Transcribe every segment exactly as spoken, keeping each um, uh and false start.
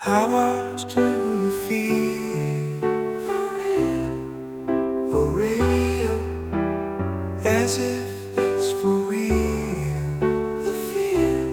How much do you feel for real? As if it's for real, the fear.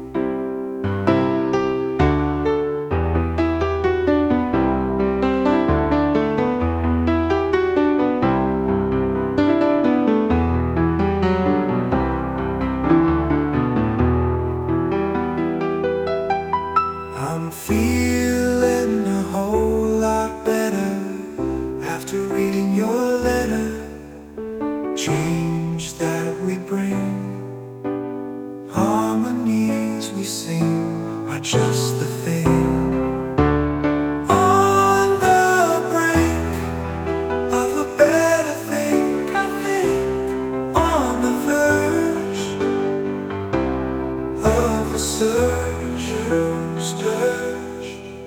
I'm feeling a whole lot better after reading your letter. Change that we bring, harmonies we sing are just the thing. On the brink of a better thing, I think. On the verge of a surge or sturge.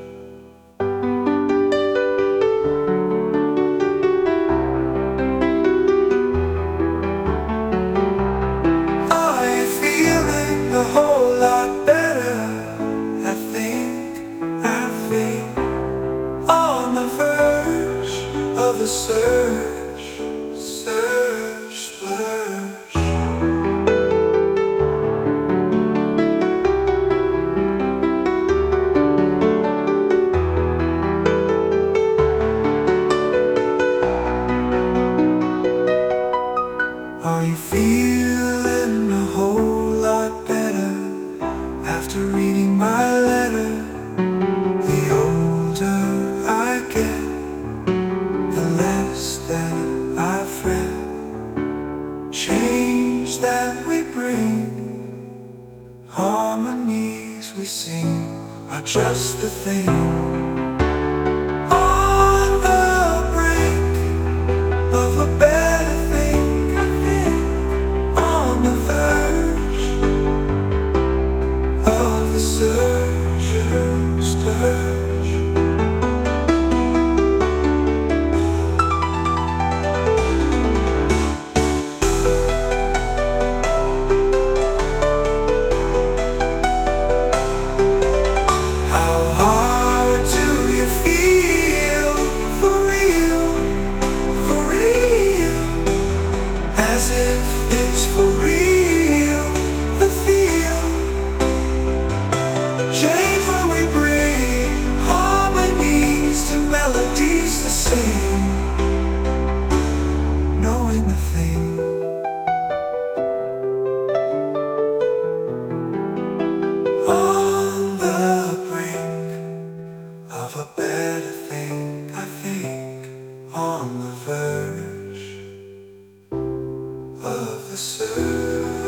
Are you feeling a whole lot better? I think, I think. On the verge of a surge, surge, splurge. Are you feeling a whole lot better after reading my letter? The older I get, the less that I fret. Change that we bring, harmonies we sing are just the thing. On the brink of a better thing, I think. On the verge of the surge or sturge. How hard do you feel for real, for real? As if it's for real, the feel. Change when we bring harmonies to melodies the same. Knowing the thing. On the brink of a better thing, I think. On the verge of the surge.